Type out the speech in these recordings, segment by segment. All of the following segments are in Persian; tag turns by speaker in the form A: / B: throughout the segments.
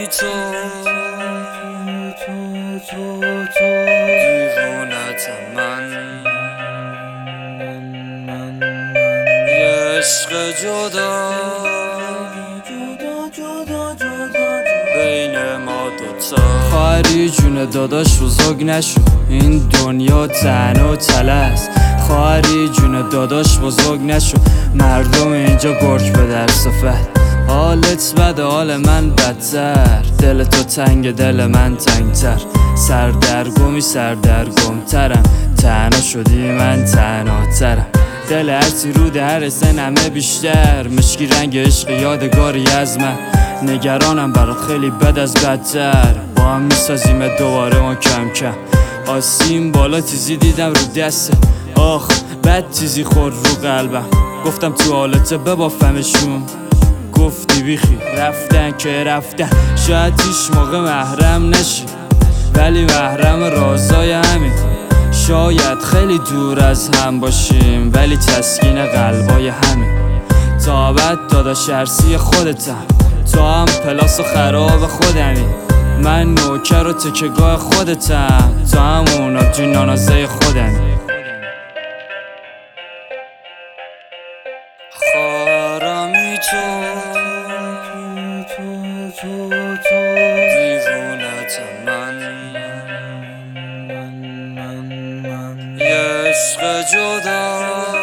A: تو دیوونت من یه عشق جدا بین ما دوتا. خواهری جون داداش بزرگ نشو، این دنیا تن و تله است. خواهری جون داداش بزرگ نشو، مردم اینجا گرگ به در صفت. حالت بده حال من بدتر، دل تو تنگ دل من تنگتر. سردرگمی سردرگمترم، تنها شدی من تنها ترم. دل هرچی رو در سنمه بیشتر، مشکی رنگ عشق یادگاری از من. نگرانم برات خیلی بد از بدتر، با هم میسازیم دوباره ما کم کم. آسیم بالا تیزی دیدم رو دسته، آخ بد تیزی خورد رو قلبم. گفتم تو حالته ببافمشون، گفتی بیخی رفتن که رفتن. شاید هیچ موقع محرم نشی، ولی محرم رازای همین. شاید خیلی دور از هم باشیم، ولی تسکین قلبای همین. تا بعد داداش ارسی خودتم، تو هم پلاس و خراب خودمی. من نوکر و تکگاه خودتم، تو همون آبجی نانازه خودمی. خواهرمی تو دیوونت من یه عشق جدا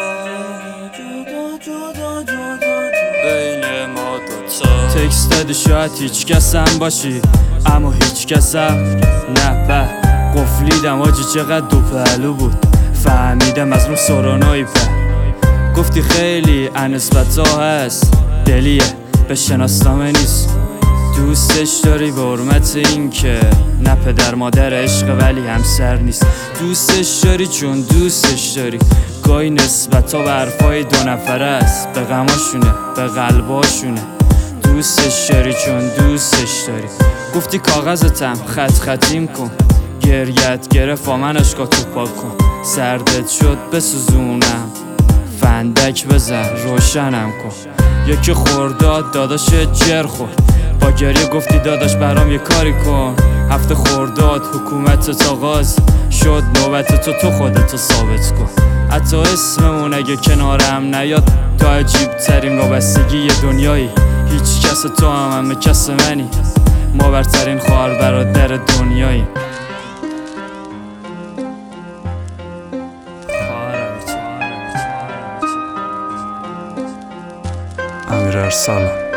A: بین ما دوتا. تکست دادی شاید هیچ کسم باشی، اما هیچ کسم نه. به قفلیدم آجی چقدر دو پهلو بود، فهمیدم از رو سرانایی په. گفتی خیلی نسبت ها هست، دلیه به شناسنامه نیست. دوستش داری به حرمت این که نه پدر مادر عشق ولی همسر نیست. دوستش داری چون دوستش داری، گاهی نسبت ها به حرفای دو نفره است. به غماشونه به قلباشونه. دوستش داری چون دوستش داری. گفتی کاغذتم خط خطیم کن، گریت گرفت و من اشکا تو پاک کن. سردت شد بسوزونم، فندک بزن روشنم کن. یکی خورداد داداش جر خورد، با گریه گفتی داداش برام یه کاری کن. هفته خورداد حکومت آغاز شد، نوبت تو خودتو ثابت کن. حتی اسممون اگه کنارم نیاد، تو عجیب ترین وابستگی یه دنیایی. هیچ کس تو همه کس منی، ما برترین خواهر برادر دنیایی.
B: امیر ارسلان.